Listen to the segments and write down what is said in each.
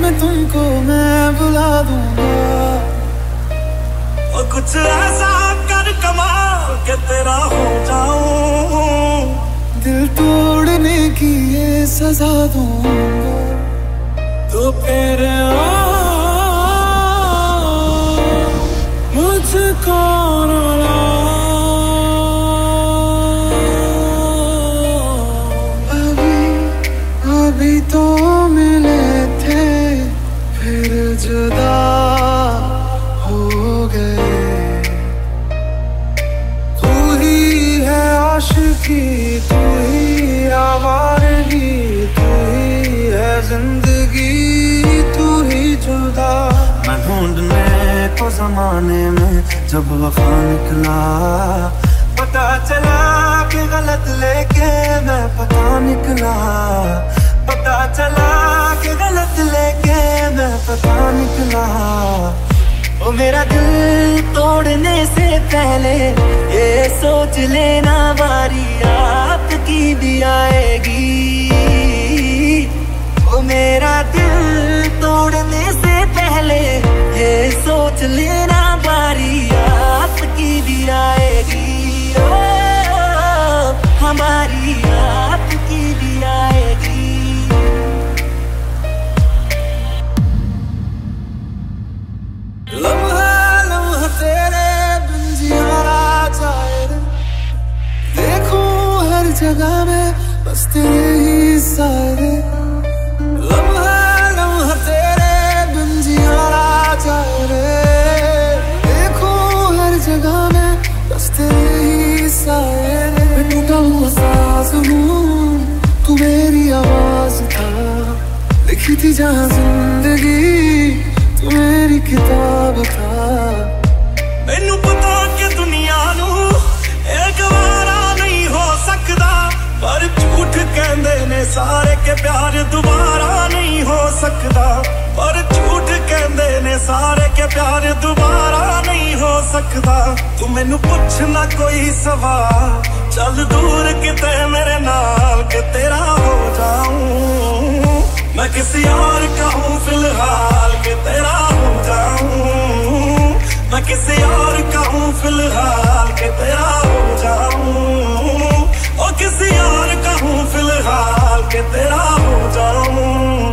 में तुमको मैं बुला दूंगा। और कुछ ऐसा कर कमाल के तेरा हो जाऊं, दिल तोड़ने की ये सजा दूंगा। तो फिर मुझको रुला, अभी तो मिले थे फिर जुदा हो गए। तू ही है आशिकी, तू ही आवारगी, तू ही है जिंदगी, तू ही जुदा। मैं ढूंढने को जमाने में जब वफा निकला, पता चला कि गलत लेके मैं पता निकला। पता चला कि गलत लेके मैं पता निकला। ओ मेरा दिल तोड़ने से पहले ये सोच लेना बारी आपकी भी आएगी। ओ मेरा दिल तोड़ने से पहले ये सोच लेना बारी आपकी भी आएगी। ओ हमारी आपकी भी आएगी। लम्हा लम्हा तेरे बिन जिया जाए रे, देखूं हर जगह में बस तेरे ही साए। लम्हा लम्हा तेरे बिन जिया जाए रे, देखूं हर जगह में बस तेरे ही साए। मैं टूटा हुआ सांस हूँ, तू मेरी आवाज था, लिखी थी जहाँ जिंदगी तू मेरी किताब था। मैनू पता कि दुनिया नू एक वारा नहीं हो सकता, पर झूठ कहंदे ने सारे के प्यार दोबारा नहीं हो सकता। पर झूठ कहंदे ने सारे के प्यार दोबारा नहीं हो सकता। तू मैनू पुछना कोई सवाल, चल दूर किते मेरे नाल के तेरा हो जाऊं। मैं किसी और का हूँ फिलहाल के तेरा हो जाऊं। मैं किसी और का हूँ फिलहाल के तेरा हो जाऊं। और किसी और का हूँ फिलहाल के तेरा हो जाऊं।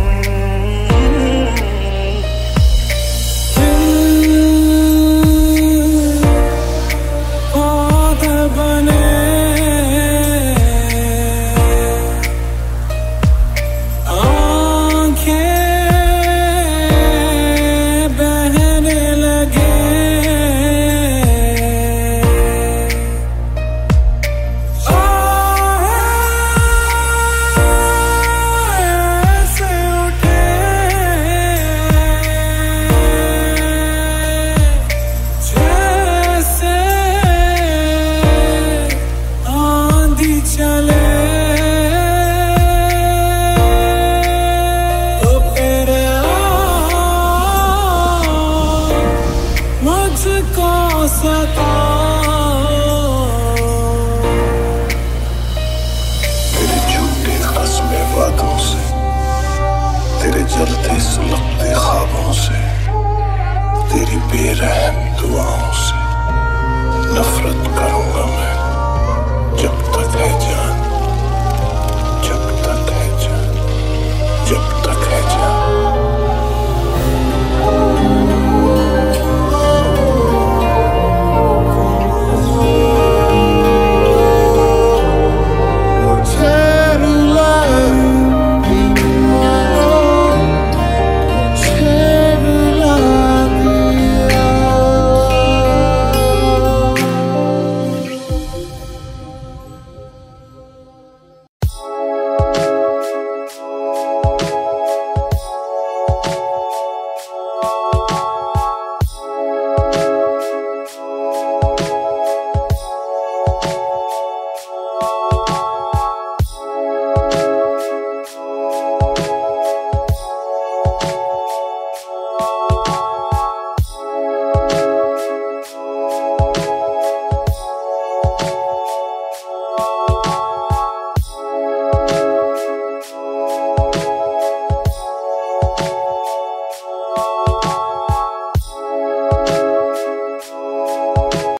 तेरे झूठे क़स्मे वादों से, तेरे जलते सुलगते ख्वाबों से, तेरी बेरहम दुआओं से नफरत करूंगा मैं जब तक है।